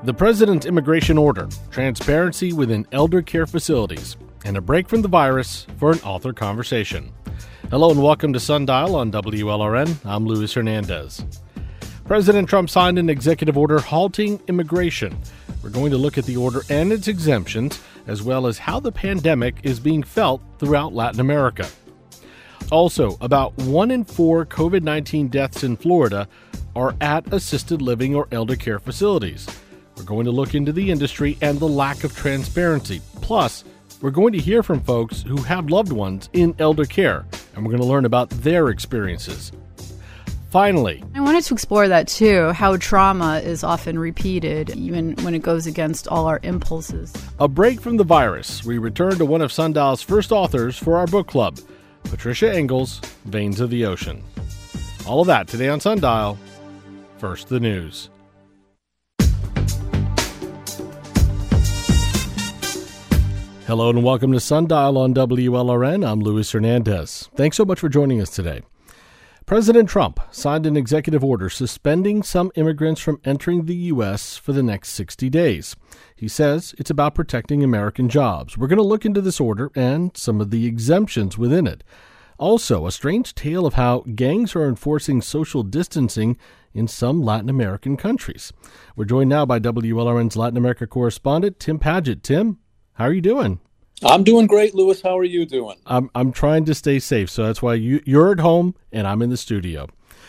The President's immigration order, transparency within elder care facilities, and a break from the virus for an author conversation. Hello and welcome to Sundial on WLRN. I'm Luis Hernandez. President Trump signed an executive order halting immigration. We're going to look at the order and its exemptions, as well as how the pandemic is being felt throughout Latin America. Also, about 1 in 4 COVID-19 deaths in Florida are at assisted living or elder care facilities. We're going to look into the industry and the lack of transparency. Plus, we're going to hear from folks who have loved ones in elder care, and we're going to learn about their experiences. Finally, I wanted to explore that too, how trauma is often repeated, even when it goes against all our impulses. A break from the virus. We return to one of Sundial's first authors for our book club, Patricia Engel's Veins of the Ocean. All of that today on Sundial. First, the news. Hello and welcome to Sundial on WLRN. I'm Luis Hernandez. Thanks so much for joining us today. President Trump signed an executive order suspending some immigrants from entering the U.S. for the next 60 days. He says it's about protecting American jobs. We're going to look into this order and some of the exemptions within it. Also, a strange tale of how gangs are enforcing social distancing in some Latin American countries. We're joined now by WLRN's Latin America correspondent, Tim Padgett. Tim, how are you doing? I'm doing great, Louis. How are you doing? I'm trying to stay safe, so that's why you're at home and I'm in the studio.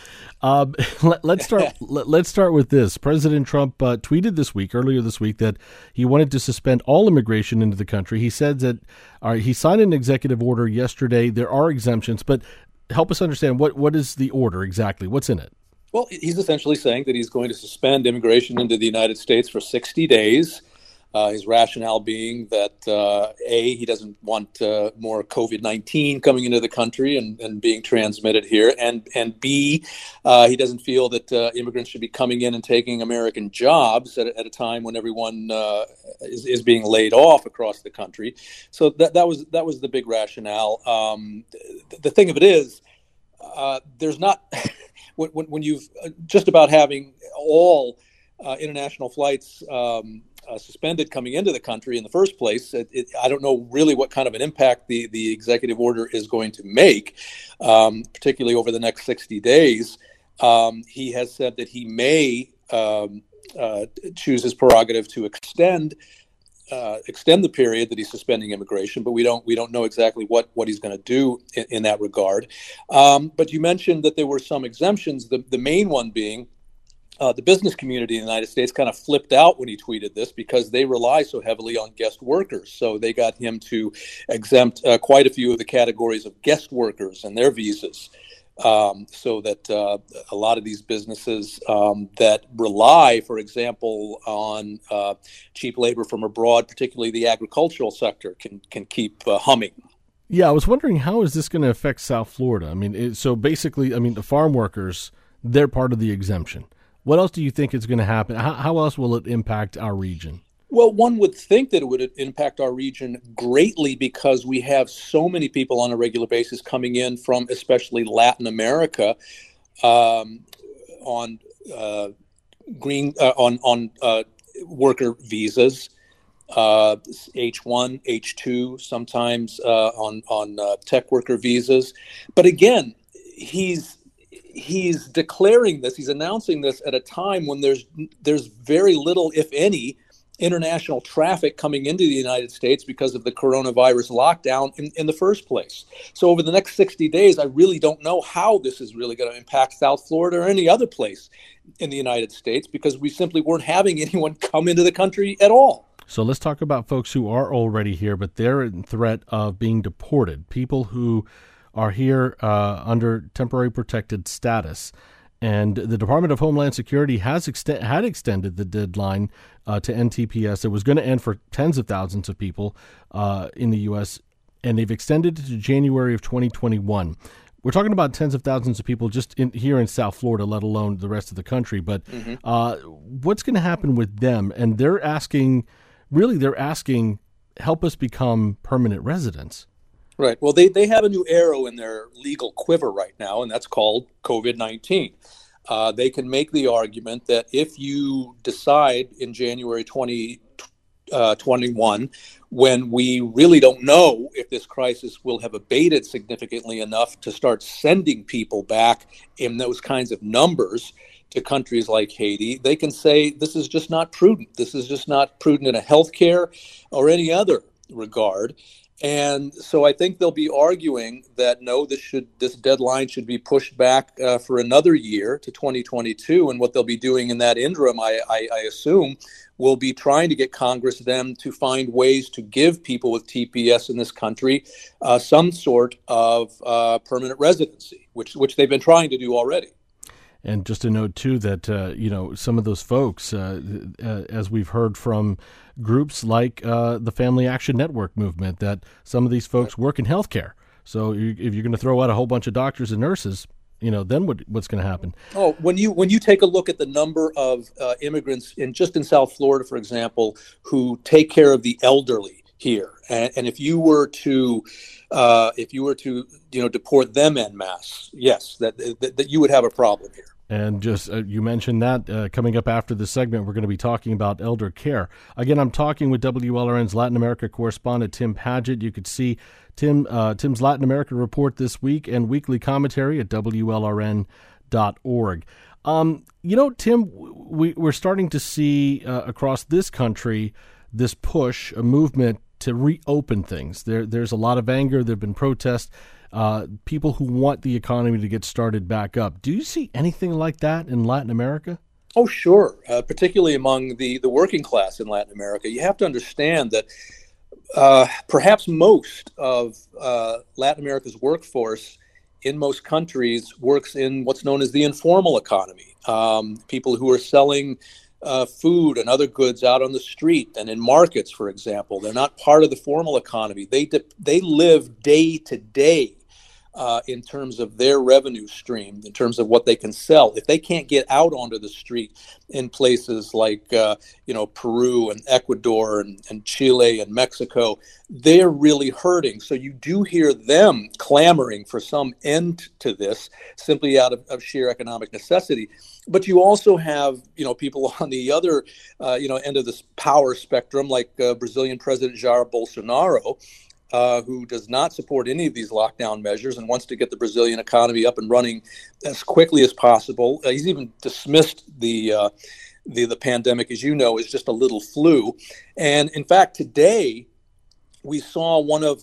Let's start with this. President Trump tweeted earlier this week, that he wanted to suspend all immigration into the country. He said that he signed an executive order yesterday. There are exemptions, but help us understand what is the order exactly? What's in it? Well, he's essentially saying that he's going to suspend immigration into the United States for 60 days. His rationale being that, A, he doesn't want more COVID-19 coming into the country and being transmitted here, and B, he doesn't feel that immigrants should be coming in and taking American jobs at a time when everyone is being laid off across the country. So that was the big rationale. The thing of it is, there's not when you've just about having all international flights suspended coming into the country in the first place. I don't know really what kind of an impact the executive order is going to make, particularly over the next 60 days. He has said that he may choose his prerogative to extend the period that he's suspending immigration, but we don't know exactly what he's going to do in that regard. But you mentioned that there were some exemptions, the main one being the business community in the United States kind of flipped out when he tweeted this because they rely so heavily on guest workers. So they got him to exempt quite a few of the categories of guest workers and their visas, so that a lot of these businesses that rely, for example, on cheap labor from abroad, particularly the agricultural sector, can keep humming. Yeah, I was wondering, how is this going to affect South Florida? I mean, so basically, the farm workers, they're part of the exemption. What else do you think is going to happen? How else will it impact our region? Well, one would think that it would impact our region greatly because we have so many people on a regular basis coming in from especially Latin America on worker visas, H1, H2, sometimes on tech worker visas. But again, he's declaring this, he's announcing this at a time when there's very little, if any, international traffic coming into the United States because of the coronavirus lockdown in the first place. So over the next 60 days, I really don't know how this is really going to impact South Florida or any other place in the United States because we simply weren't having anyone come into the country at all. So let's talk about folks who are already here, but they're in threat of being deported, people who are here under temporary protected status. And the Department of Homeland Security had extended the deadline to end TPS. It was going to end for tens of thousands of people in the U.S., and they've extended it to January of 2021. We're talking about tens of thousands of people just here in South Florida, let alone the rest of the country. But what's going to happen with them? And they're asking, help us become permanent residents. Right. Well, they have a new arrow in their legal quiver right now, and that's called COVID-19. they can make the argument that if you decide in January 2021, when we really don't know if this crisis will have abated significantly enough to start sending people back in those kinds of numbers to countries like Haiti, they can say this is just not prudent. This is just not prudent in a healthcare or any other regard. And so I think they'll be arguing that no, this deadline should be pushed back for another year to 2022. And what they'll be doing in that interim, I assume, will be trying to get Congress then to find ways to give people with TPS in this country some sort of permanent residency, which they've been trying to do already. And just to note, too, that, some of those folks, as we've heard from groups like the Family Action Network movement, that some of these folks work in healthcare. So if you're going to throw out a whole bunch of doctors and nurses, then what's going to happen? Oh, when you take a look at the number of immigrants in South Florida, for example, who take care of the elderly here, and if you were to deport them en masse, yes, that you would have a problem here. And just you mentioned that coming up after the segment, we're going to be talking about elder care. Again, I'm talking with WLRN's Latin America correspondent, Tim Padgett. You could see Tim's Latin America report this week and weekly commentary at WLRN.org. Tim, we're starting to see across this country this push, a movement to reopen things. There's a lot of anger. There have been protests. People who want the economy to get started back up. Do you see anything like that in Latin America? Oh, sure. Particularly among the working class in Latin America. You have to understand that perhaps most of Latin America's workforce in most countries works in what's known as the informal economy. People who are selling food and other goods out on the street and in markets, for example. They're not part of the formal economy. They live day to day in terms of their revenue stream, in terms of what they can sell. If they can't get out onto the street in places like Peru and Ecuador and Chile and Mexico, they're really hurting. So you do hear them clamoring for some end to this simply out of sheer economic necessity. But you also have, people on the other, end of this power spectrum, like Brazilian President Jair Bolsonaro, who does not support any of these lockdown measures and wants to get the Brazilian economy up and running as quickly as possible. He's even dismissed the pandemic, as you know, as just a little flu. And in fact, today we saw one of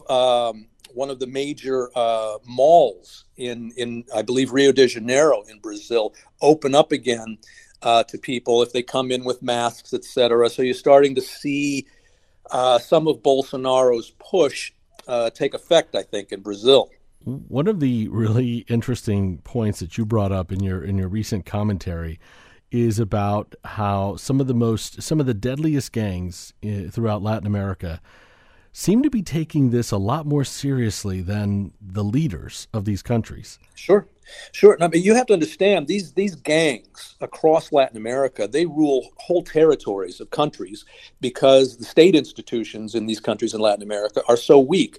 the major malls in I believe Rio de Janeiro in Brazil open up again to people if they come in with masks, etc. So you're starting to see some of Bolsonaro's push take effect, I think, in Brazil. One of the really interesting points that you brought up in your recent commentary is about how some of the deadliest gangs throughout Latin America seem to be taking this a lot more seriously than the leaders of these countries. Sure. I mean, you have to understand these gangs across Latin America, they rule whole territories of countries because the state institutions in these countries in Latin America are so weak.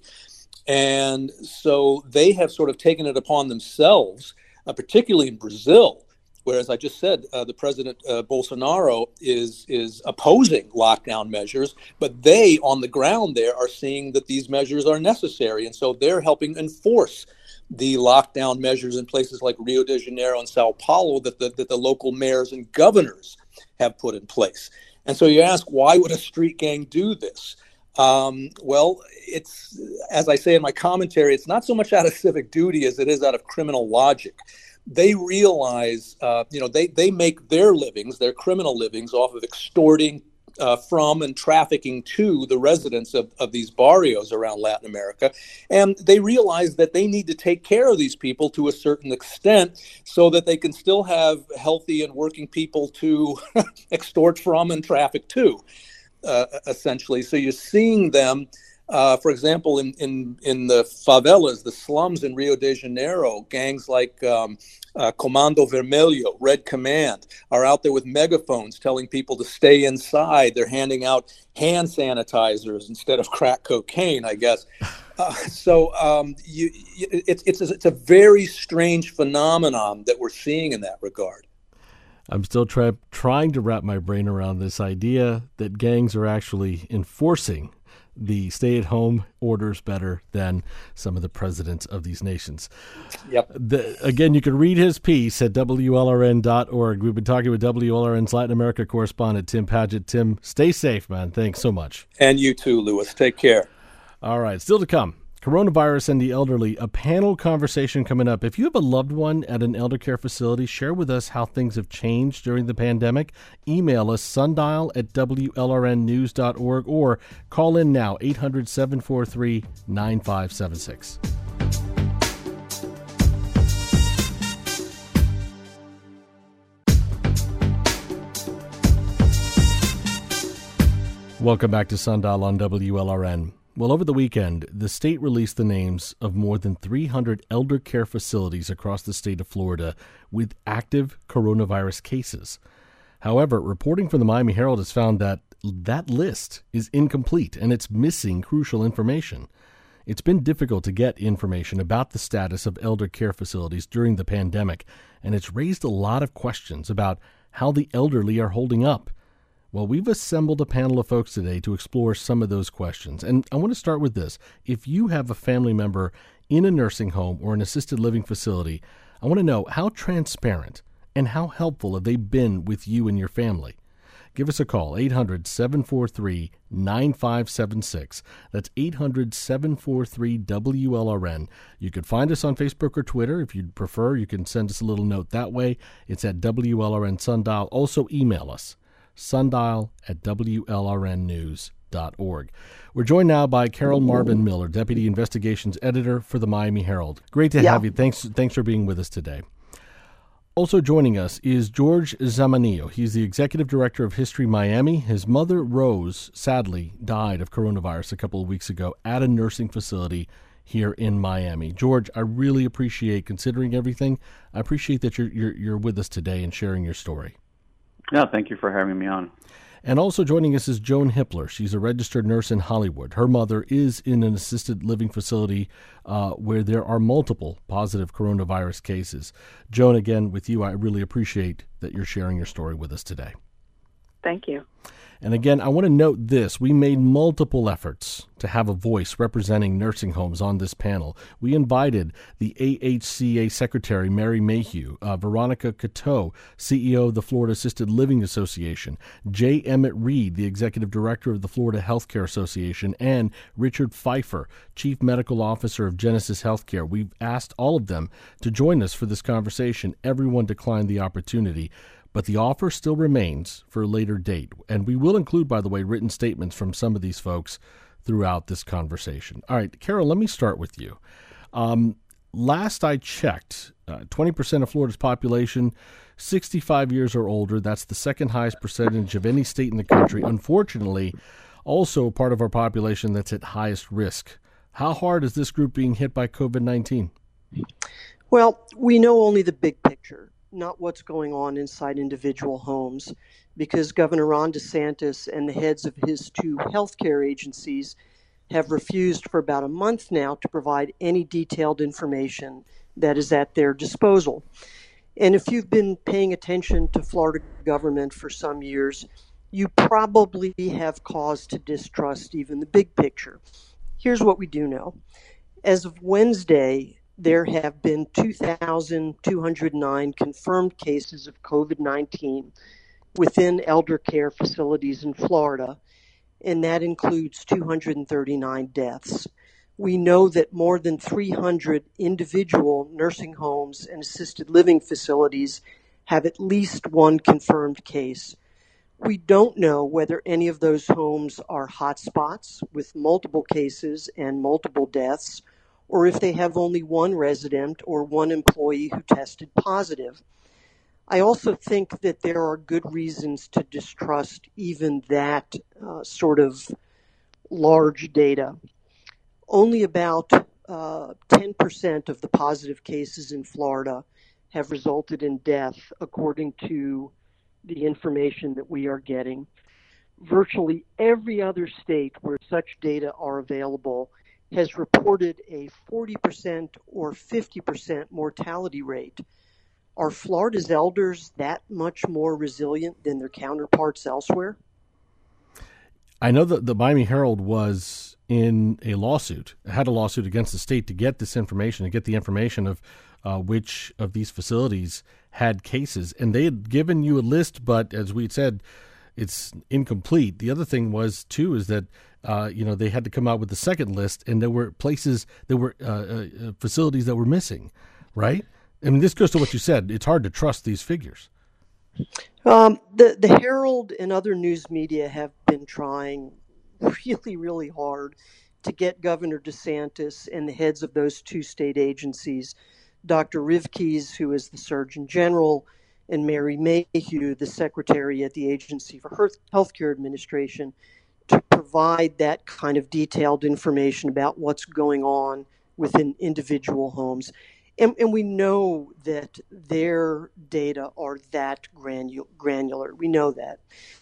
And so they have sort of taken it upon themselves, particularly in Brazil, where, as I just said, the President Bolsonaro is opposing lockdown measures, but they on the ground there are seeing that these measures are necessary. And so they're helping enforce the lockdown measures in places like Rio de Janeiro and Sao Paulo that the local mayors and governors have put in place. And so you ask, why would a street gang do this? Well, it's, as I say in my commentary, it's not so much out of civic duty as it is out of criminal logic. They realize, they make their livings, their criminal livings, off of extorting from and trafficking to the residents of these barrios around Latin America. And they realize that they need to take care of these people to a certain extent so that they can still have healthy and working people to extort from and traffic to, essentially. So you're seeing them, for example, in the favelas, the slums in Rio de Janeiro, gangs like Comando Vermelho, Red Command, are out there with megaphones telling people to stay inside. They're handing out hand sanitizers instead of crack cocaine, I guess. It's a very strange phenomenon that we're seeing in that regard. I'm still trying to wrap my brain around this idea that gangs are actually enforcing the stay-at-home orders better than some of the presidents of these nations. Yep. Again, you can read his piece at WLRN.org. We've been talking with WLRN's Latin America correspondent, Tim Padgett. Tim, stay safe, man. Thanks so much. And you too, Louis. Take care. All right. Still to come. Coronavirus and the elderly, a panel conversation coming up. If you have a loved one at an elder care facility, share with us how things have changed during the pandemic. Email us sundial@WLRNnews.org or call in now, 800-743-9576. Welcome back to Sundial on WLRN. Well, over the weekend, the state released the names of more than 300 elder care facilities across the state of Florida with active coronavirus cases. However, reporting from the Miami Herald has found that list is incomplete and it's missing crucial information. It's been difficult to get information about the status of elder care facilities during the pandemic, and it's raised a lot of questions about how the elderly are holding up. Well, we've assembled a panel of folks today to explore some of those questions. And I want to start with this. If you have a family member in a nursing home or an assisted living facility, I want to know how transparent and how helpful have they been with you and your family? Give us a call, 800-743-9576. That's 800-743-WLRN. You could find us on Facebook or Twitter. If you'd prefer, you can send us a little note that way. It's at WLRN Sundial. Also email us, sundial@WLRNnews.org. We're joined now by Carol Marvin Miller, Deputy Investigations Editor for the Miami Herald. Great to have you. Thanks for being with us today. Also joining us is George Zamanillo. He's the Executive Director of History Miami. His mother, Rose, sadly died of coronavirus a couple of weeks ago at a nursing facility here in Miami. George, I really appreciate, considering everything, I appreciate that you're with us today and sharing your story. No, thank you for having me on. And also joining us is Joan Hippler. She's a registered nurse in Hollywood. Her mother is in an assisted living facility where there are multiple positive coronavirus cases. Joan, again, with you, I really appreciate that you're sharing your story with us today. Thank you. And again, I want to note this. We made multiple efforts to have a voice representing nursing homes on this panel. We invited the AHCA Secretary, Mary Mayhew, Veronica Cateau, CEO of the Florida Assisted Living Association, J. Emmett Reed, the Executive Director of the Florida Healthcare Association, and Richard Pfeiffer, Chief Medical Officer of Genesis Healthcare. We've asked all of them to join us for this conversation. Everyone declined the opportunity. But the offer still remains for a later date. And we will include, by the way, written statements from some of these folks throughout this conversation. All right, Carol, let me start with you. Last I checked, 20% of Florida's population, 65 years or older. That's the second highest percentage of any state in the country. Unfortunately, also part of our population that's at highest risk. How hard is this group being hit by COVID-19? Well, we know only the big picture, not what's going on inside individual homes, because Governor Ron DeSantis and the heads of his two healthcare agencies have refused for about a month now to provide any detailed information that is at their disposal. And if you've been paying attention to Florida government for some years, you probably have cause to distrust even the big picture. Here's what we do know. As of Wednesday, there have been 2,209 confirmed cases of COVID-19 within elder care facilities in Florida, and that includes 239 deaths. We know that more than 300 individual nursing homes and assisted living facilities have at least one confirmed case. We don't know whether any of those homes are hotspots with multiple cases and multiple deaths, or if they have only one resident or one employee who tested positive. I also think that there are good reasons to distrust even that sort of large data. Only about 10% of the positive cases in Florida have resulted in death, according to the information that we are getting. Virtually every other state where such data are available has reported a 40% or 50% mortality rate. Are Florida's elders that much more resilient than their counterparts elsewhere? I know that the Miami Herald was in a lawsuit, had a lawsuit against the state to get this information, to get the information of which of these facilities had cases. And they had given you a list, but as we said, it's incomplete. The other thing was, too, is that, they had to come out with the second list, and there were facilities that were missing, right? I mean, this goes to what you said. It's hard to trust these figures. The Herald and other news media have been trying really, really hard to get Governor DeSantis and the heads of those two state agencies, Dr. Rivkees, who is the Surgeon General, and Mary Mayhew, the Secretary at the Agency for Healthcare Administration, to provide that kind of detailed information about what's going on within individual homes. And we know that their data are that granular. We know that.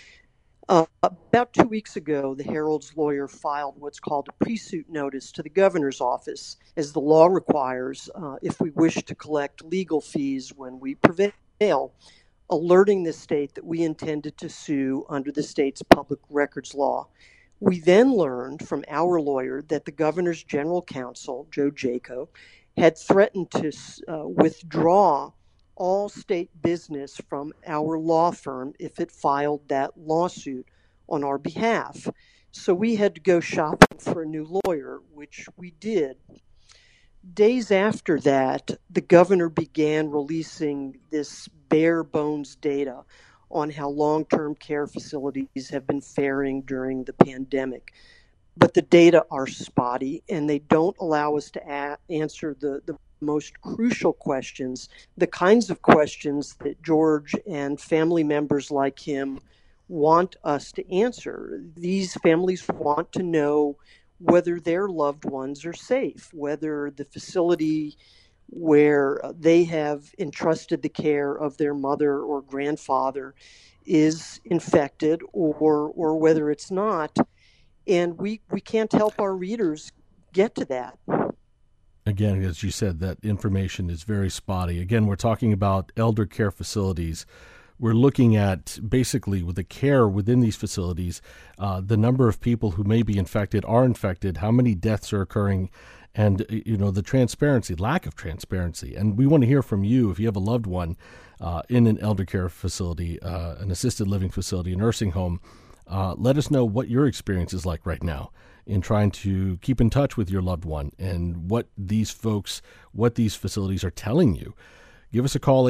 About 2 weeks ago, the Herald's lawyer filed what's called a pre-suit notice to the governor's office, as the law requires if we wish to collect legal fees when we prevail, alerting the state that we intended to sue under the state's public records law. We then learned from our lawyer that the governor's general counsel, Joe Jaco, had threatened to withdraw all state business from our law firm if it filed that lawsuit on our behalf. So we had to go shopping for a new lawyer, which we did. Days after that, the governor began releasing this bare bones data on how long-term care facilities have been faring during the pandemic. But the data are spotty, and they don't allow us to answer the most crucial questions, the kinds of questions that George and family members like him want us to answer. These families want to know whether their loved ones are safe, whether the facility where they have entrusted the care of their mother or grandfather is infected, or whether it's not. And we can't help our readers get to that. Again, as you said, that information is very spotty. Again, we're talking about elder care facilities. We're looking at basically with the care within these facilities, the number of people who may be infected, are infected, how many deaths are occurring, and the transparency, lack of transparency. And we want to hear from you if you have a loved one in an elder care facility, an assisted living facility, a nursing home. Let us know what your experience is like right now in trying to keep in touch with your loved one and what these facilities are telling you. Give us a call,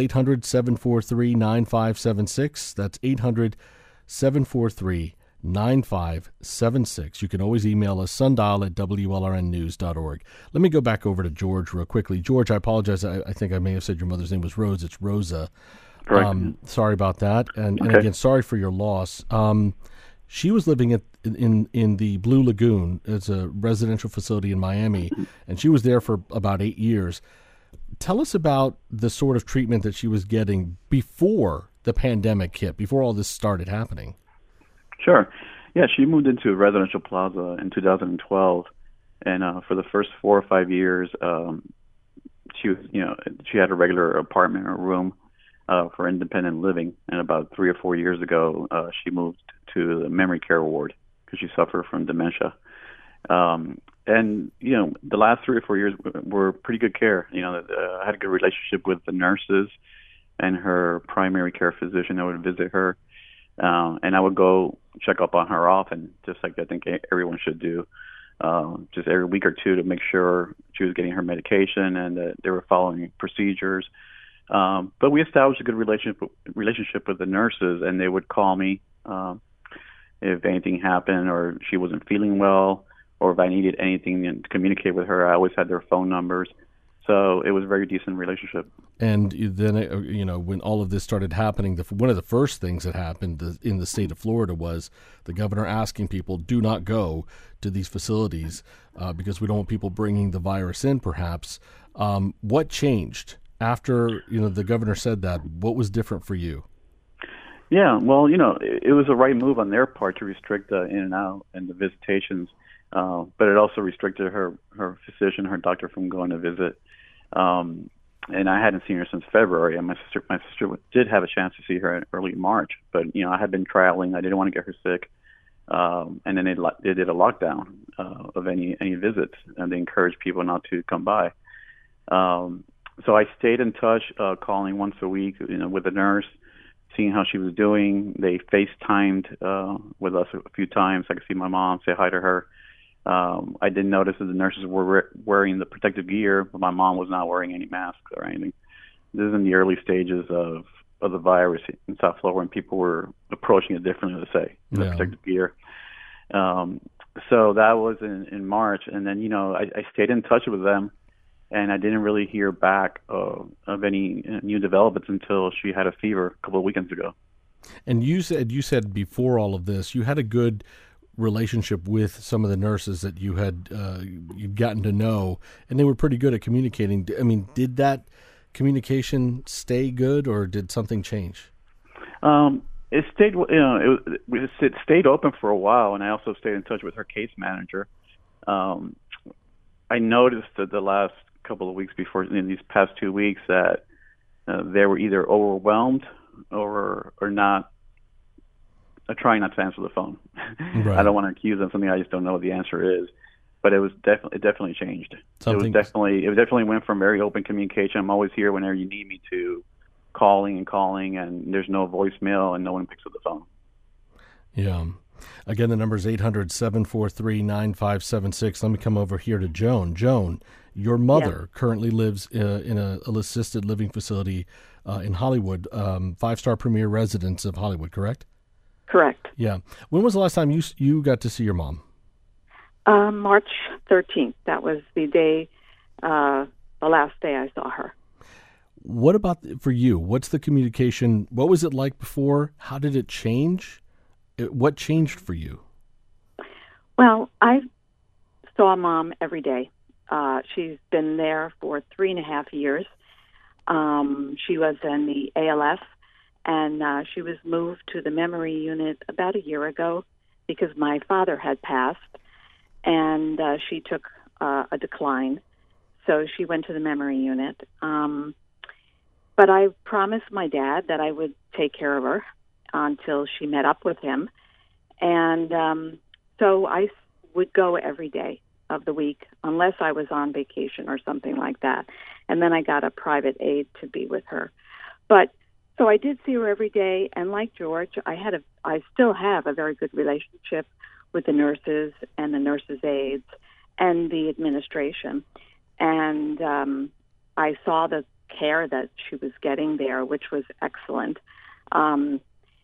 800-743-9576. That's 800-743-9576. You can always email us, sundial@wlrnnews.org. Let me go back over to George real quickly. George, I apologize. I think I may have said your mother's name was Rose. It's Rosa. Correct. Sorry about that. And Okay. again, sorry for your loss. She was living in the Blue Lagoon. It's a residential facility in Miami, and she was there for about 8 years. Tell us about the sort of treatment that she was getting before the pandemic hit, before all this started happening. Sure. Yeah, she moved into a residential plaza in 2012, and for the first 4 or 5 years, she had a regular apartment or room for independent living. And about 3 or 4 years ago, she moved to the memory care ward because she suffered from dementia. And the last 3 or 4 years were pretty good care. I had a good relationship with the nurses and her primary care physician. I would visit her, and I would go check up on her often, just like I think everyone should do, just every week or two to make sure she was getting her medication and that they were following procedures. But we established a good relationship with the nurses, and they would call me if anything happened or she wasn't feeling well, or if I needed anything to communicate with her. I always had their phone numbers. So it was a very decent relationship. And then, when all of this started happening, one of the first things that happened in the state of Florida was the governor asking people, do not go to these facilities because we don't want people bringing the virus in, perhaps. What changed after, the governor said that? What was different for you? Yeah, well, it was a right move on their part to restrict the in and out and the visitations. But it also restricted her physician, her doctor, from going to visit. and I hadn't seen her since February. And my sister did have a chance to see her in early March, but I had been traveling. I didn't want to get her sick, and then they did a lockdown of any visits, and they encouraged people not to come by. So I stayed in touch, calling once a week, with the nurse, seeing how she was doing. They FaceTimed with us a few times. I could see my mom, say hi to her. I did notice that the nurses were wearing the protective gear, but my mom was not wearing any masks or anything. This is in the early stages of the virus in South Florida, when people were approaching it differently, to say, the protective gear. So that was in March, and then I stayed in touch with them, and I didn't really hear back of any new developments until she had a fever a couple of weekends ago. And you said before all of this, you had a good relationship with some of the nurses that you'd gotten to know, and they were pretty good at communicating. I mean, did that communication stay good, or did something change? It stayed, it stayed open for a while, and I also stayed in touch with her case manager. I noticed that the last couple of weeks in these past 2 weeks, that they were either overwhelmed or not, trying not to answer the phone. Right. I don't want to accuse them of something I just don't know what the answer is, but it definitely changed. It definitely went from very open communication. I'm always here whenever you need me, to calling, and there's no voicemail and no one picks up the phone. Yeah. Again, the number is 800-743-9576. Let me come over here to Joan. Joan, your mother currently lives in an assisted living facility in Hollywood, 5-star premier residence of Hollywood, correct? Correct. Yeah. When was the last time you got to see your mom? March 13th. That was the day, the last day I saw her. What about for you? What's the communication? What was it like before? How did it change? What changed for you? Well, I saw Mom every day. She's been there for 3.5 years. She was in the ALF, and she was moved to the memory unit about a year ago because my father had passed, and she took a decline. So she went to the memory unit. But I promised my dad that I would take care of her until she met up with him. And so I would go every day of the week, unless I was on vacation or something like that. And then I got a private aide to be with her. But so I did see her every day. And like George, I still have a very good relationship with the nurses and the nurses' aides and the administration. And I saw the care that she was getting there, which was excellent. Being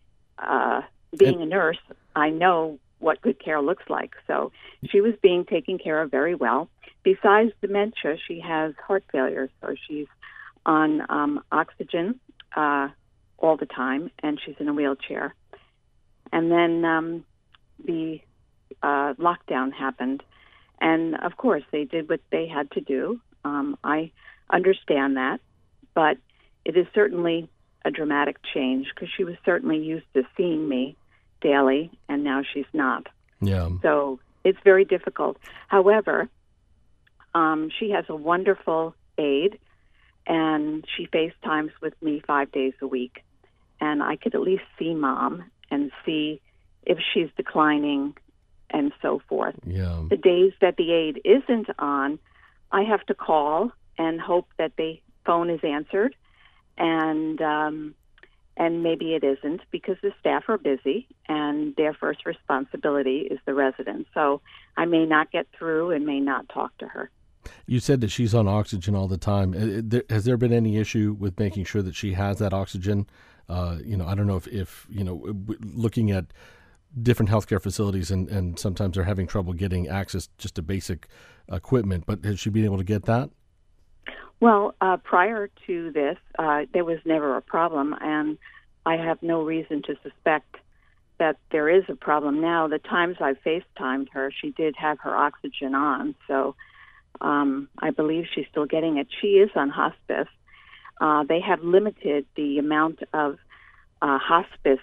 a nurse, I know what good care looks like. So she was being taken care of very well. Besides dementia, she has heart failure, so she's on oxygen all the time, and she's in a wheelchair. And then the lockdown happened, and of course they did what they had to do. I understand that, but it is certainly a dramatic change, because she was certainly used to seeing me daily, and now she's not. Yeah. So it's very difficult. However, she has a wonderful aide, and she FaceTimes with me 5 days a week. And I could at least see Mom and see if she's declining and so forth. Yeah. The days that the aide isn't on, I have to call and hope that the phone is answered, and maybe it isn't, because the staff are busy and their first responsibility is the residents. So I may not get through and may not talk to her. You said that she's on oxygen all the time. Has there been any issue with making sure that she has that oxygen? I don't know if looking at different healthcare facilities, and sometimes they're having trouble getting access just to basic equipment, but has she been able to get that? Well, prior to this, there was never a problem, and I have no reason to suspect that there is a problem now. The times I FaceTimed her, she did have her oxygen on, so I believe she's still getting it. She is on hospice. They have limited the amount of hospice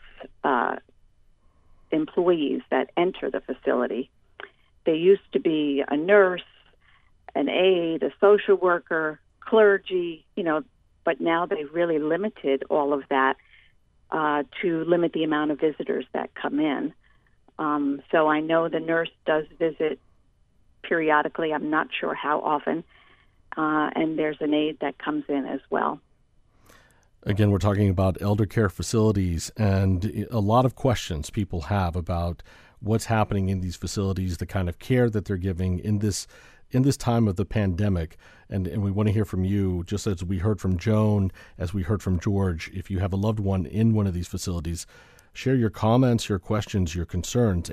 employees that enter the facility. There used to be a nurse, an aide, a social worker, clergy, but now they've really limited all of that to limit the amount of visitors that come in. So I know the nurse does visit periodically. I'm not sure how often. And there's an aide that comes in as well. Again, we're talking about elder care facilities and a lot of questions people have about what's happening in these facilities, the kind of care that they're giving in this time of the pandemic. And we want to hear from you, just as we heard from Joan, as we heard from George. If you have a loved one in one of these facilities, share your comments, your questions, your concerns,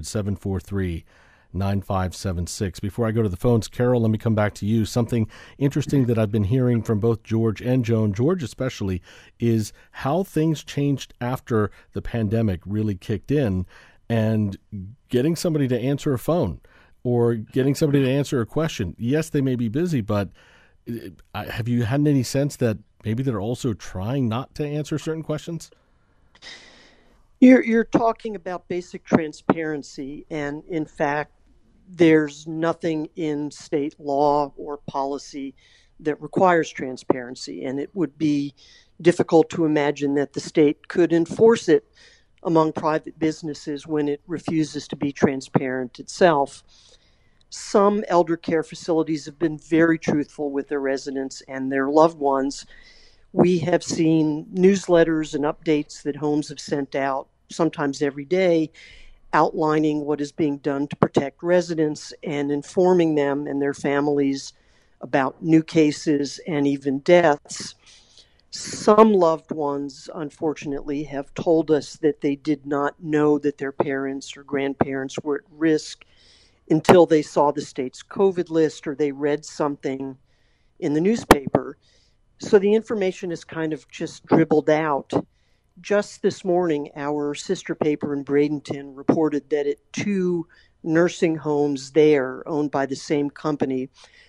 800-743-9576. Before I go to the phones, Carol, let me come back to you. Something interesting that I've been hearing from both George and Joan, George especially, is how things changed after the pandemic really kicked in, and getting somebody to answer a phone or getting somebody to answer a question. Yes, they may be busy, but have you had any sense that maybe they're also trying not to answer certain questions? You're talking about basic transparency, and in fact, there's nothing in state law or policy that requires transparency, and it would be difficult to imagine that the state could enforce it among private businesses when it refuses to be transparent itself. Some elder care facilities have been very truthful with their residents and their loved ones. We have seen newsletters and updates that homes have sent out, sometimes every day, outlining what is being done to protect residents and informing them and their families about new cases and even deaths. Some loved ones, unfortunately, have told us that they did not know that their parents or grandparents were at risk until they saw the state's COVID list or they read something in the newspaper. So the information is kind of just dribbled out. Just this morning, our sister paper in Bradenton reported that at 2 nursing homes there, owned by the same company,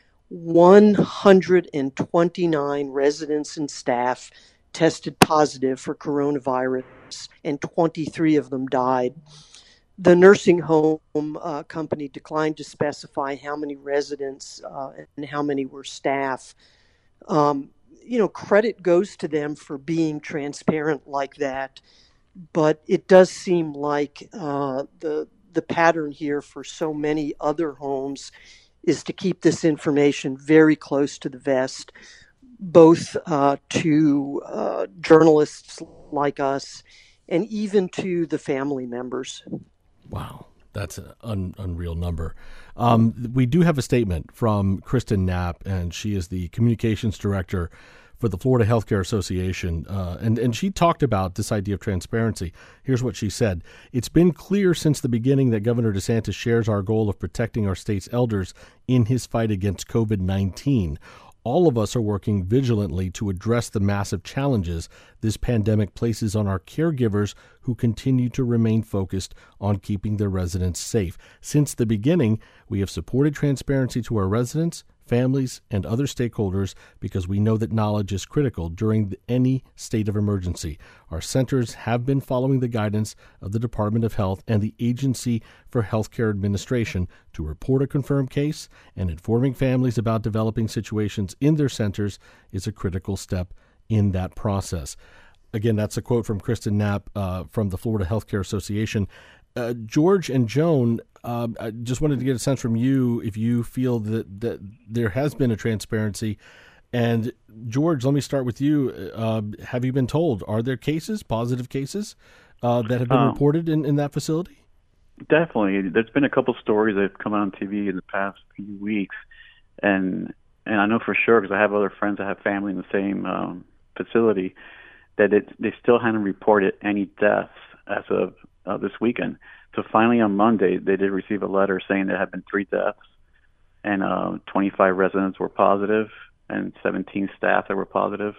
129 residents and staff tested positive for coronavirus, and 23 of them died. The nursing home company declined to specify how many residents and how many were staff. Credit goes to them for being transparent like that, but it does seem like the pattern here for so many other homes is to keep this information very close to the vest, both to journalists like us and even to the family members. Wow, that's an unreal number. We do have a statement from Kristen Knapp, and she is the communications director for the Florida Healthcare Association, and she talked about this idea of transparency. Here's what she said. It's been clear since the beginning that Governor DeSantis shares our goal of protecting our state's elders in his fight against COVID-19. All of us are working vigilantly to address the massive challenges this pandemic places on our caregivers who continue to remain focused on keeping their residents safe. Since the beginning, we have supported transparency to our residents, families, and other stakeholders because we know that knowledge is critical during any state of emergency. Our centers have been following the guidance of the Department of Health and the Agency for Healthcare Administration to report a confirmed case, and informing families about developing situations in their centers is a critical step in that process. Again, that's a quote from Kristen Knapp from the Florida Healthcare Association. George and Joan, I just wanted to get a sense from you if you feel that there has been a transparency. And George, let me start with you. Have you been told, are there cases, positive cases, that have been reported in that facility? Definitely. There's been a couple stories that have come out on TV in the past few weeks. And I know for sure, because I have other friends that have family in the same facility, that they still hadn't reported any deaths as of this weekend. So finally on Monday, they did receive a letter saying there had been 3 deaths and 25 residents were positive and 17 staff that were positive.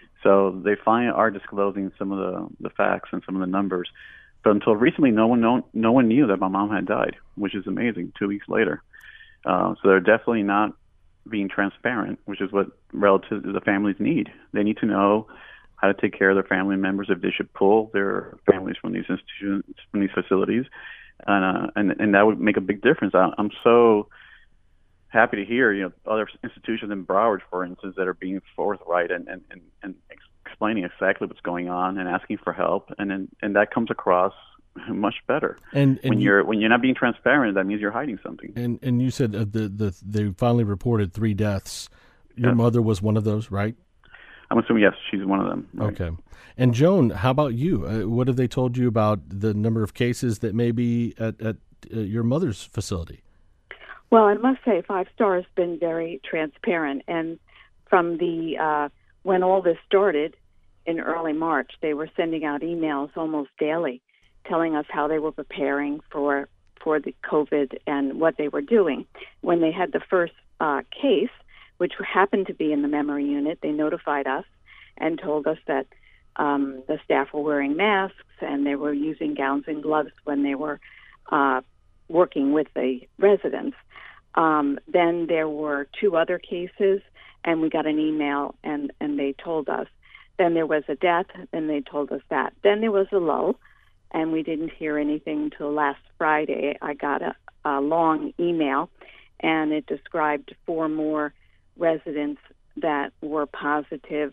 So they finally are disclosing some of the facts and some of the numbers. But until recently, no one knew that my mom had died, which is amazing, 2 weeks later. So they're definitely not being transparent, which is what relatives, the families need. They need to know how to take care of their family members, if they should pull their families from these institutions, from these facilities, and that would make a big difference. I'm so happy to hear, other institutions in Broward, for instance, that are being forthright and explaining exactly what's going on and asking for help, and that comes across much better. And when you're not being transparent, that means you're hiding something. And you said they finally reported 3 deaths. Your mother was one of those, right? I'm assuming yes, she's one of them. Right? Okay. And Joan, how about you? What have they told you about the number of cases that may be at your mother's facility? Well, I must say, 5 Star has been very transparent, and from the when all this started in early March, they were sending out emails almost daily, telling us how they were preparing for the COVID and what they were doing. When they had the first case, which happened to be in the memory unit, they notified us and told us that the staff were wearing masks and they were using gowns and gloves when they were working with the residents. Then there were 2 other cases, and we got an email, and they told us. Then there was a death, and they told us that. Then there was a lull, and we didn't hear anything until last Friday. I got a long email, and it described 4 more residents that were positive,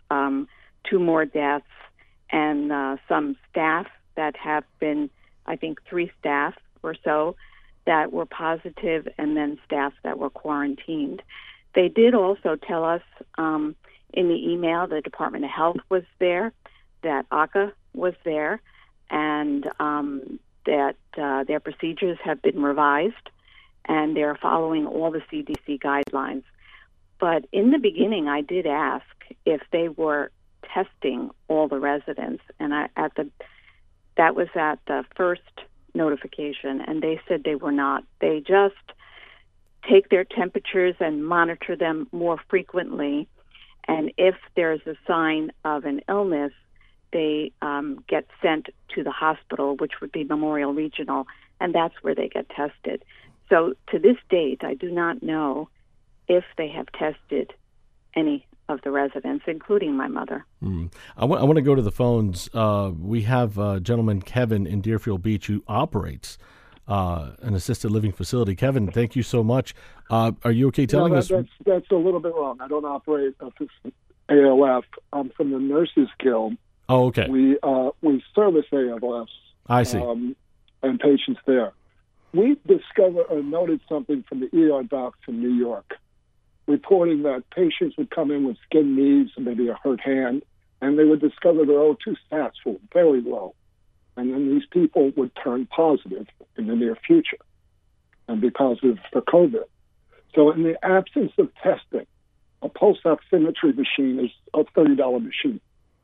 2 more deaths, and some staff that have been, I think 3 staff or so that were positive, and then staff that were quarantined. They did also tell us in the email the Department of Health was there, that ACA was there, and that their procedures have been revised, and they're following all the CDC guidelines. But in the beginning, I did ask if they were testing all the residents, and that was at the first notification, and they said they were not. They just take their temperatures and monitor them more frequently, and if there's a sign of an illness, they get sent to the hospital, which would be Memorial Regional, and that's where they get tested. So to this date, I do not know if they have tested any of the residents, including my mother. I want to go to the phones. We have gentleman Kevin in Deerfield Beach who operates an assisted living facility. Kevin, thank you so much. Are you okay telling us? That's a little bit wrong. I don't operate ALF. I'm from the Nurses Guild. Oh, okay. We service ALFs. I see. And patients there. We discovered or noted something from the ER docs in New York, reporting that patients would come in with skinned knees and maybe a hurt hand, and they would discover their O2 stats were very low. And then these people would turn positive in the near future and be positive for COVID. So in the absence of testing, a pulse oximetry machine is a $30 machine.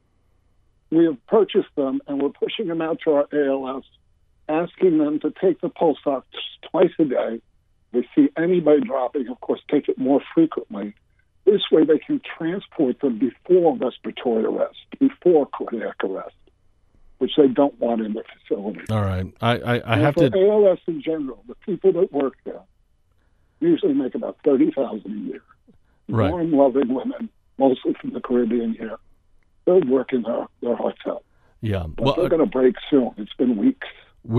We have purchased them, and we're pushing them out to our ALFs, asking them to take the pulse ox twice a day. If they see anybody dropping, of course, take it more frequently. This way they can transport them before respiratory arrest, before cardiac arrest, which they don't want in the facility. All right. I have for to... ALS in general, the people that work there usually make about $30,000 a year. Right. Warm, loving women, mostly from the Caribbean here. They're working their hearts out. Yeah. But they're going to break soon. It's been weeks.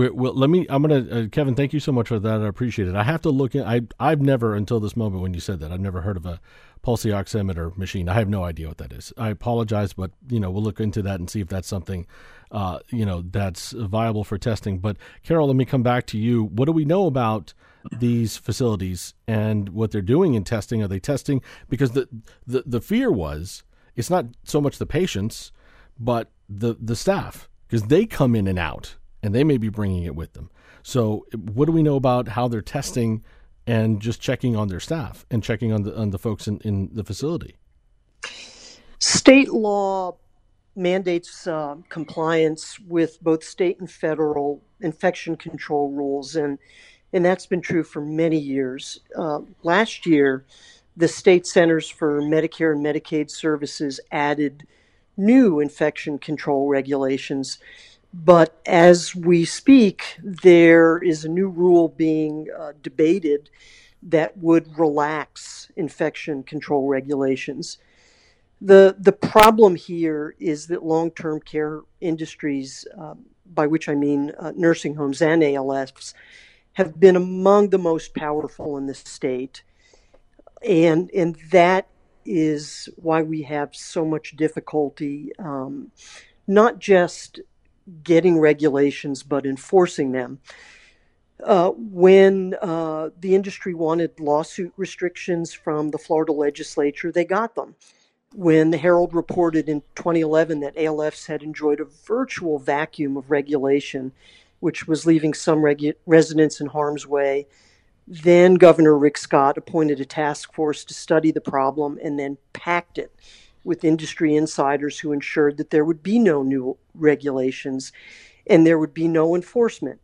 Kevin, thank you so much for that. I appreciate it. I have to look in. I've never, until this moment when you said that, I've never heard of a pulse oximeter machine. I have no idea what that is. I apologize, but, we'll look into that and see if that's something, that's viable for testing. But Carol, let me come back to you. What do we know about these facilities and what they're doing in testing? Are they testing? Because the fear was, it's not so much the patients, but the staff, because they come in and out, and they may be bringing it with them. So what do we know about how they're testing and just checking on their staff and checking on the folks in the facility? State law mandates compliance with both state and federal infection control rules, and that's been true for many years. Last year, the State Centers for Medicare and Medicaid Services added new infection control regulations. But as we speak, there is a new rule being debated that would relax infection control regulations. The problem here is that long-term care industries, by which I mean nursing homes and ALFs, have been among the most powerful in the state. and that is why we have so much difficulty, not just getting regulations, but enforcing them. When the industry wanted lawsuit restrictions from the Florida legislature, they got them. When the Herald reported in 2011 that ALFs had enjoyed a virtual vacuum of regulation, which was leaving some residents in harm's way, then Governor Rick Scott appointed a task force to study the problem and then packed it with industry insiders who ensured that there would be no new regulations and there would be no enforcement.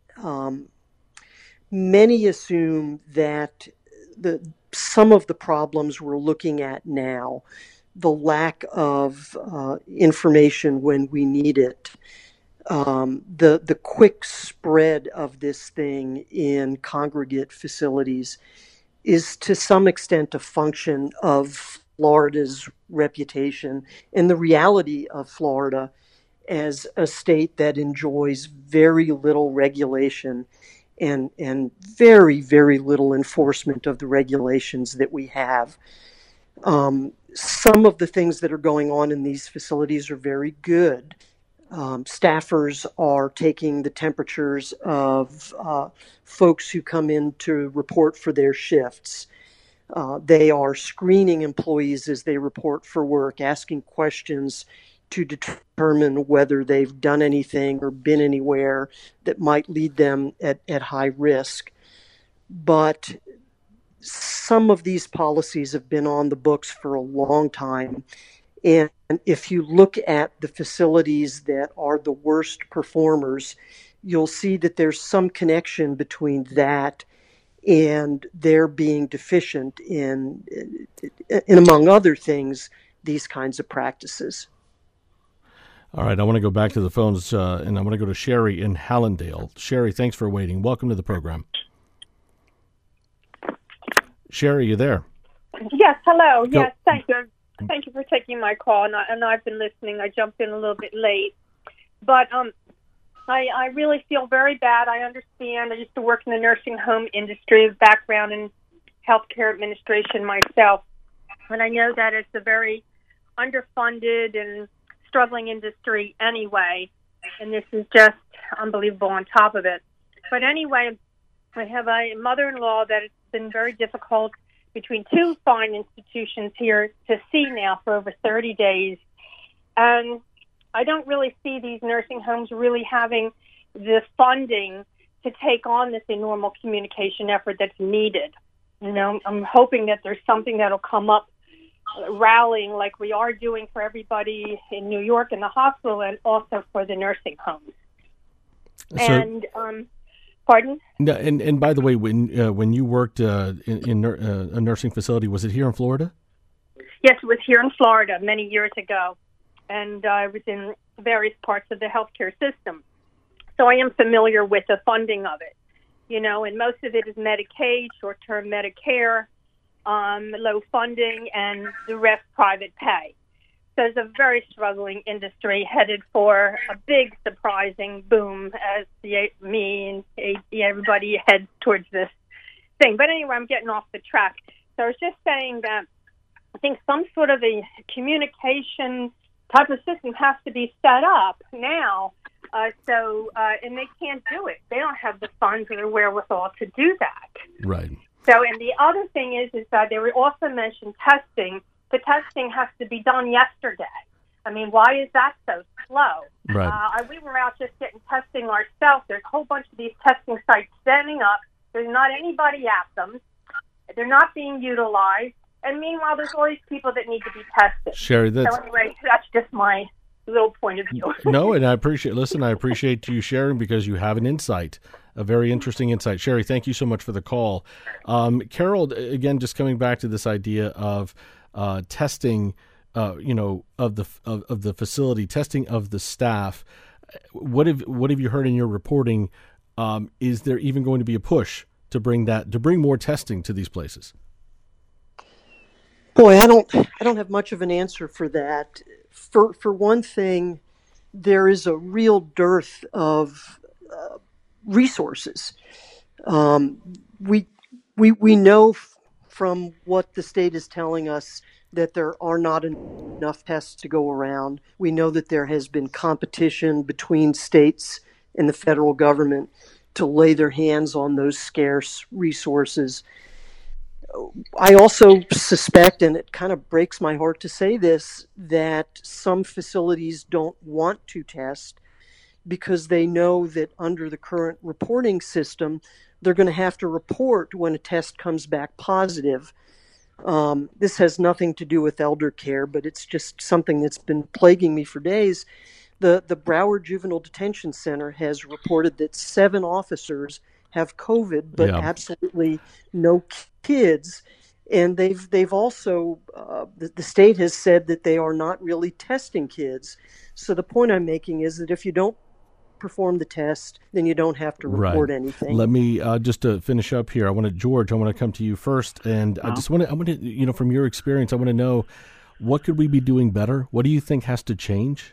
Many assume that some of the problems we're looking at now, the lack of information when we need it, the quick spread of this thing in congregate facilities, is to some extent a function of Florida's reputation and the reality of Florida as a state that enjoys very little regulation and very, very little enforcement of the regulations that we have. Some of the things that are going on in these facilities are very good. Staffers are taking the temperatures of folks who come in to report for their shifts. They are screening employees as they report for work, asking questions to determine whether they've done anything or been anywhere that might lead them at high risk. But some of these policies have been on the books for a long time. And if you look at the facilities that are the worst performers, you'll see that there's some connection between that and their being deficient in among other things, these kinds of practices. All right, I want to go back to the phones, and I want to go to Sherry in Hallandale. Sherry, thanks for waiting. Welcome to the program. Sherry, you there? Yes, hello. Go. Yes, thank you. Thank you for taking my call, and I've been listening. I jumped in a little bit late, but I really feel very bad. I understand. I used to work in the nursing home industry, background in healthcare administration myself, and I know that it's a very underfunded and struggling industry anyway, and this is just unbelievable on top of it. But anyway, I have a mother-in-law that it's been very difficult between two fine institutions here to see now for over 30 days. And I don't really see these nursing homes really having the funding to take on this enormous communication effort that's needed. You know, I'm hoping that there's something that'll come up rallying like we are doing for everybody in New York in the hospital and also for the nursing homes. Pardon? And by the way, when you worked in a nursing facility, was it here in Florida? Yes, it was here in Florida many years ago, and I was in various parts of the healthcare system. So I am familiar with the funding of it, you know, and most of it is Medicaid, short-term Medicare, low funding, and the rest private pay. So it's a very struggling industry headed for a big surprising boom as me and everybody heads towards this thing. But anyway, I'm getting off the track. So I was just saying that I think some sort of a communication type of system has to be set up now. And they can't do it. They don't have the funds or the wherewithal to do that. Right. So, and the other thing is that they were also mentioned testing. The testing has to be done yesterday. I mean, why is that so slow? Right. We were out just getting testing ourselves. There's a whole bunch of these testing sites standing up. There's not anybody at them. They're not being utilized. And meanwhile, there's all these people that need to be tested. Sherry, so anyway, that's just my little point of view. No, and I appreciate you sharing because you have an insight, a very interesting insight. Sherry, thank you so much for the call. Carol, again, just coming back to this idea of testing, of the facility, testing of the staff. What have you heard in your reporting? Is there even going to be a push to bring more testing to these places? Boy, I don't have much of an answer for that. For one thing, there is a real dearth of resources. We know from what the state is telling us that there are not enough tests to go around. We know that there has been competition between states and the federal government to lay their hands on those scarce resources. I also suspect, and it kind of breaks my heart to say this, that some facilities don't want to test because they know that under the current reporting system, they're going to have to report when a test comes back positive. This has nothing to do with elder care, but it's just something that's been plaguing me for days. The Broward Juvenile Detention Center has reported that 7 officers have COVID, but absolutely no kids. And they've also, the state has said that they are not really testing kids. So the point I'm making is that if you don't perform the test, then you don't have to report anything. Let me just to finish up here. George, I want to come to you first, and I want to, from your experience, I want to know, what could we be doing better? What do you think has to change?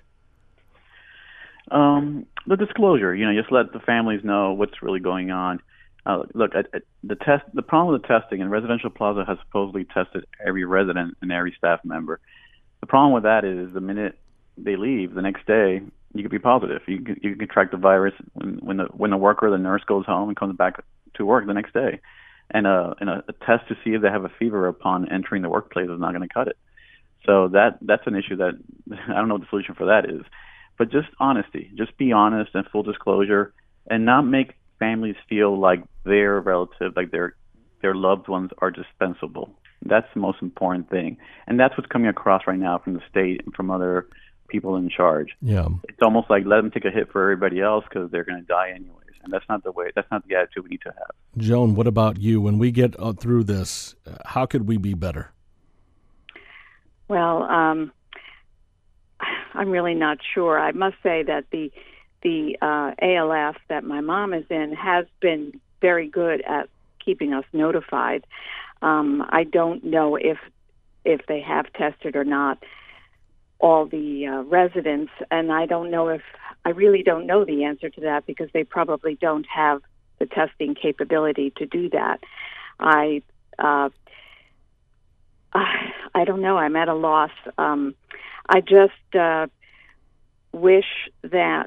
The disclosure. Just let the families know what's really going on. Look, the problem with the testing, and Residential Plaza has supposedly tested every resident and every staff member. The problem with that is the minute they leave, the next day, you could be positive. You can contract the virus when the worker or the nurse goes home and comes back to work the next day. And a test to see if they have a fever upon entering the workplace is not going to cut it. So that's an issue that I don't know what the solution for that is. But just honesty, just be honest and full disclosure, and not make families feel like their relatives, like their loved ones are dispensable. That's the most important thing. And that's what's coming across right now from the state and from other people in charge. Yeah, it's almost like let them take a hit for everybody else because they're going to die anyways, and that's not the attitude we need to have. Joan, what about you? When we get through this, how could we be better? Well, I'm really not sure. I must say that the ALF that my mom is in has been very good at keeping us notified. I don't know if they have tested or not all the residents, and I really don't know the answer to that because they probably don't have the testing capability to do that. I don't know. I'm at a loss. I just wish that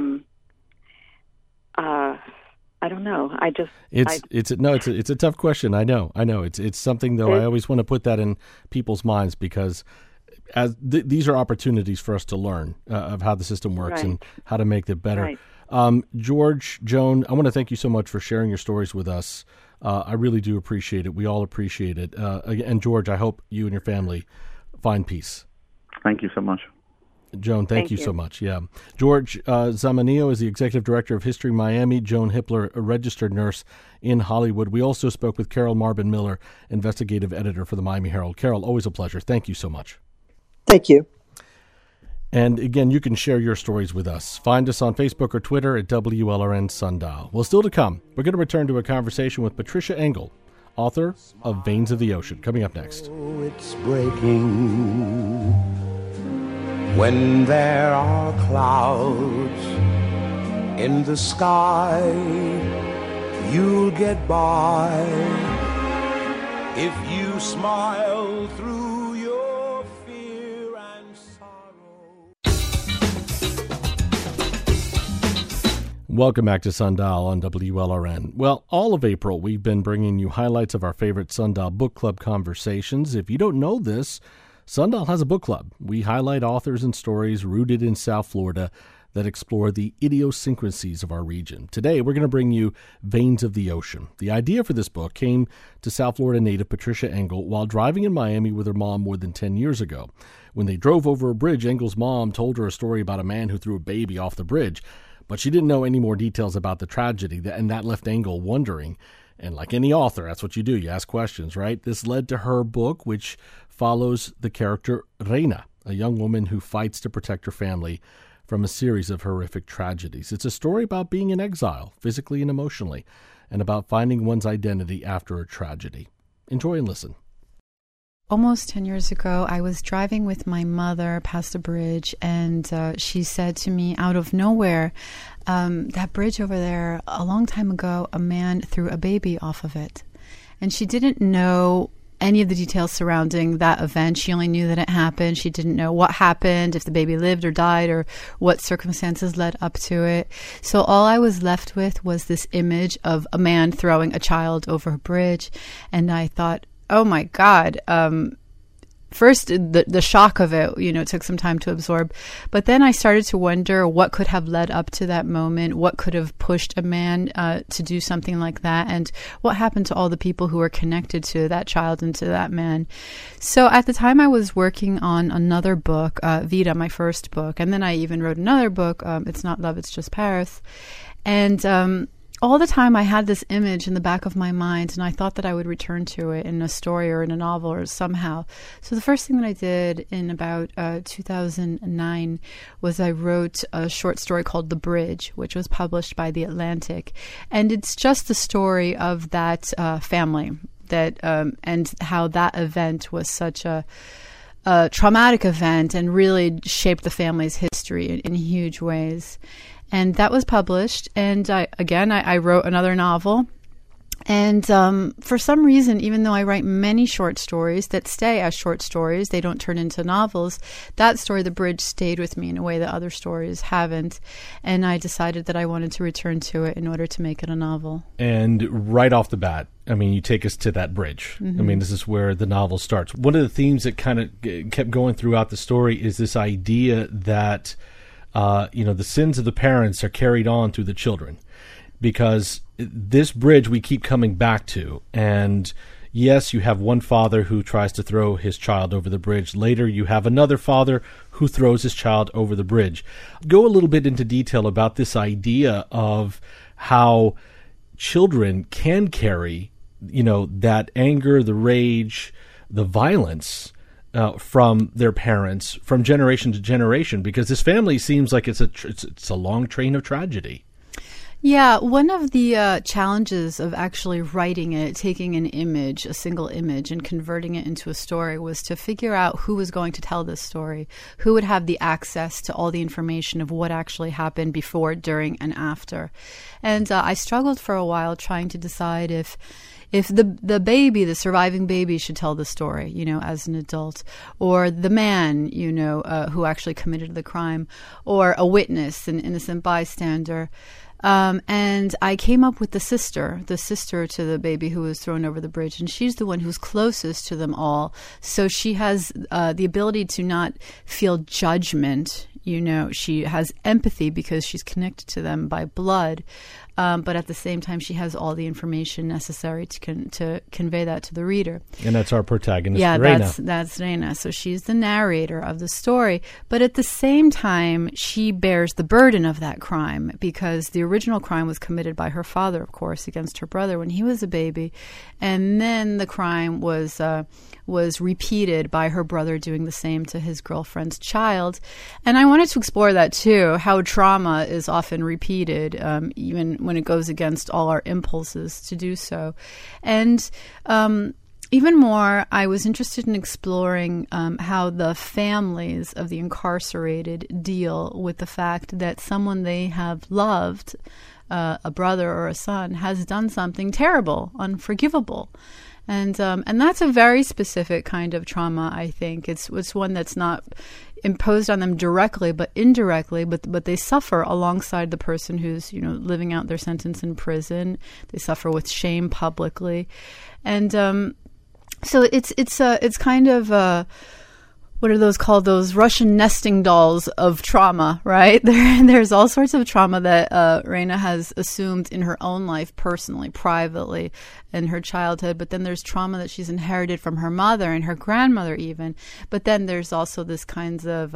I don't know. It's a tough question. I know. It's something though. I always want to put that in people's minds because these are opportunities for us to learn of how the system works and how to make it better. Right. George, Joan, I want to thank you so much for sharing your stories with us. I really do appreciate it. We all appreciate it. And George, I hope you and your family find peace. Thank you so much. Joan, thank you so much. Yeah. George Zamanillo is the Executive Director of History Miami. Joan Hippler, a registered nurse in Hollywood. We also spoke with Carol Marbin Miller, Investigative Editor for the Miami Herald. Carol, always a pleasure. Thank you so much. Thank you. And again, you can share your stories with us. Find us on Facebook or Twitter at WLRN Sundial. Well, still to come, we're going to return to a conversation with Patricia Engel, author of Veins of the Ocean, coming up next. Oh, it's breaking when there are clouds in the sky. You'll get by if you smile through your fear and sorrow. Welcome back to Sundial on WLRN. Well, all of April, we've been bringing you highlights of our favorite Sundial Book Club conversations. If you don't know this, Sundial has a book club. We highlight authors and stories rooted in South Florida that explore the idiosyncrasies of our region. Today, we're going to bring you Veins of the Ocean. The idea for this book came to South Florida native Patricia Engel while driving in Miami with her mom more than 10 years ago. When they drove over a bridge, Engel's mom told her a story about a man who threw a baby off the bridge, but she didn't know any more details about the tragedy, and that left Engel wondering. And like any author, that's what you do. You ask questions, right? This led to her book, which follows the character Reina, a young woman who fights to protect her family from a series of horrific tragedies. It's a story about being in exile, physically and emotionally, and about finding one's identity after a tragedy. Enjoy and listen. Almost 10 years ago, I was driving with my mother past a bridge, and she said to me out of nowhere, that bridge over there, a long time ago, a man threw a baby off of it. And she didn't know any of the details surrounding that event. She only knew that it happened. She didn't know what happened, if the baby lived or died, or what circumstances led up to it. So all I was left with was this image of a man throwing a child over a bridge. And I thought, oh my God, first, the shock of it, it took some time to absorb. But then I started to wonder what could have led up to that moment, what could have pushed a man to do something like that, and what happened to all the people who were connected to that child and to that man. So at the time, I was working on another book, Vita, my first book, and then I even wrote another book, It's Not Love, It's Just Paris. And all the time I had this image in the back of my mind, and I thought that I would return to it in a story or in a novel or somehow. So the first thing that I did in about 2009 was I wrote a short story called The Bridge, which was published by The Atlantic. And it's just the story of that family that and how that event was such a traumatic event and really shaped the family's history in huge ways. And that was published. And I wrote another novel. And for some reason, even though I write many short stories that stay as short stories, they don't turn into novels, that story, The Bridge, stayed with me in a way that other stories haven't. And I decided that I wanted to return to it in order to make it a novel. And right off the bat, you take us to that bridge. Mm-hmm. This is where the novel starts. One of the themes that kind of kept going throughout the story is this idea that the sins of the parents are carried on through the children, because this bridge we keep coming back to. And yes, you have one father who tries to throw his child over the bridge. Later, you have another father who throws his child over the bridge. Go a little bit into detail about this idea of how children can carry, that anger, the rage, the violence from their parents from generation to generation, because this family seems like it's a long train of tragedy. Yeah, one of the challenges of actually writing it, taking an image, a single image, and converting it into a story was to figure out who was going to tell this story, who would have the access to all the information of what actually happened before, during, and after. And I struggled for a while trying to decide if the baby, the surviving baby, should tell the story, as an adult, or the man, who actually committed the crime, or a witness, an innocent bystander. And I came up with the sister to the baby who was thrown over the bridge, and she's the one who's closest to them all. So she has the ability to not feel judgment. She has empathy because she's connected to them by blood. But at the same time, she has all the information necessary to convey that to the reader. And that's our protagonist, Reina. Yeah, that's Reina. So she's the narrator of the story. But at the same time, she bears the burden of that crime, because the original crime was committed by her father, of course, against her brother when he was a baby. And then the crime was repeated by her brother doing the same to his girlfriend's child. And I wanted to explore that too, how trauma is often repeated, even when it goes against all our impulses to do so. And even more, I was interested in exploring how the families of the incarcerated deal with the fact that someone they have loved, a brother or a son, has done something terrible, unforgivable. And that's a very specific kind of trauma, I think. It's one that's not imposed on them directly, but indirectly, but they suffer alongside the person who's, living out their sentence in prison. They suffer with shame publicly. And so it's kind of what are those called? Those Russian nesting dolls of trauma, right? There's all sorts of trauma that Reina has assumed in her own life, personally, privately, in her childhood. But then there's trauma that she's inherited from her mother and her grandmother, even. But then there's also this kinds of,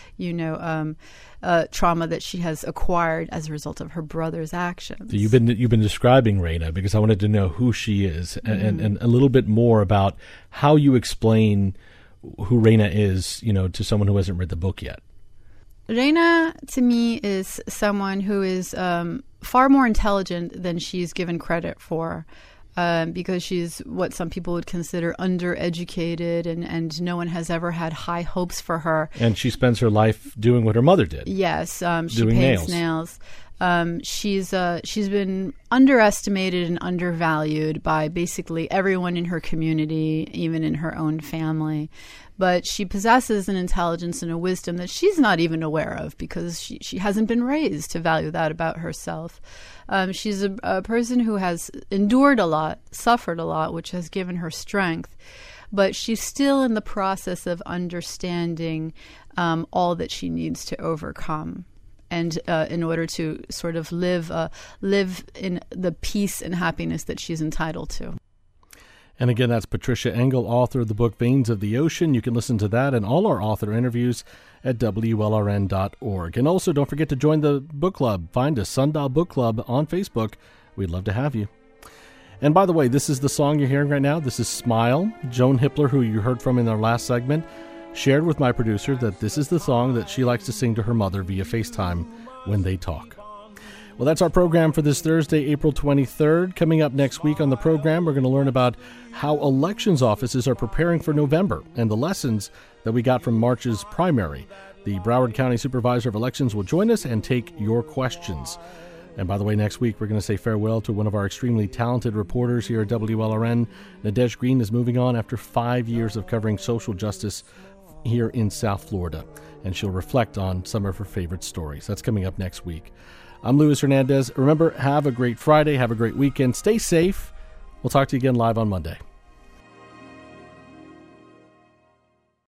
trauma that she has acquired as a result of her brother's actions. So you've been describing Reina, because I wanted to know who she is and a little bit more about how you explain who Reina is, to someone who hasn't read the book yet. Reina, to me, is someone who is far more intelligent than she's given credit for, because she's what some people would consider undereducated, and no one has ever had high hopes for her. And she spends her life doing what her mother did. Yes, she doing paints nails. She's been underestimated and undervalued by basically everyone in her community, even in her own family. But she possesses an intelligence and a wisdom that she's not even aware of because she hasn't been raised to value that about herself. She's a person who has endured a lot, suffered a lot, which has given her strength. But she's still in the process of understanding all that she needs to overcome. And in order to sort of live in the peace and happiness that she's entitled to. And again, that's Patricia Engel, author of the book Veins of the Ocean. You can listen to that and all our author interviews at WLRN.org. And also, don't forget to join the book club. Find us, Sundial Book Club, on Facebook. We'd love to have you. And by the way, this is the song you're hearing right now. This is Smile. Joan Hippler, who you heard from in our last segment, shared with my producer that this is the song that she likes to sing to her mother via FaceTime when they talk. Well, that's our program for this Thursday, April 23rd. Coming up next week on the program, we're going to learn about how elections offices are preparing for November and the lessons that we got from March's primary. The Broward County Supervisor of Elections will join us and take your questions. And by the way, next week we're going to say farewell to one of our extremely talented reporters here at WLRN. Nadege Green is moving on after 5 years of covering social justice here in South Florida, and she'll reflect on some of her favorite stories. That's coming up next week. I'm Luis Hernandez. Remember, have a great Friday. Have a great weekend. Stay safe. We'll talk to you again live on Monday.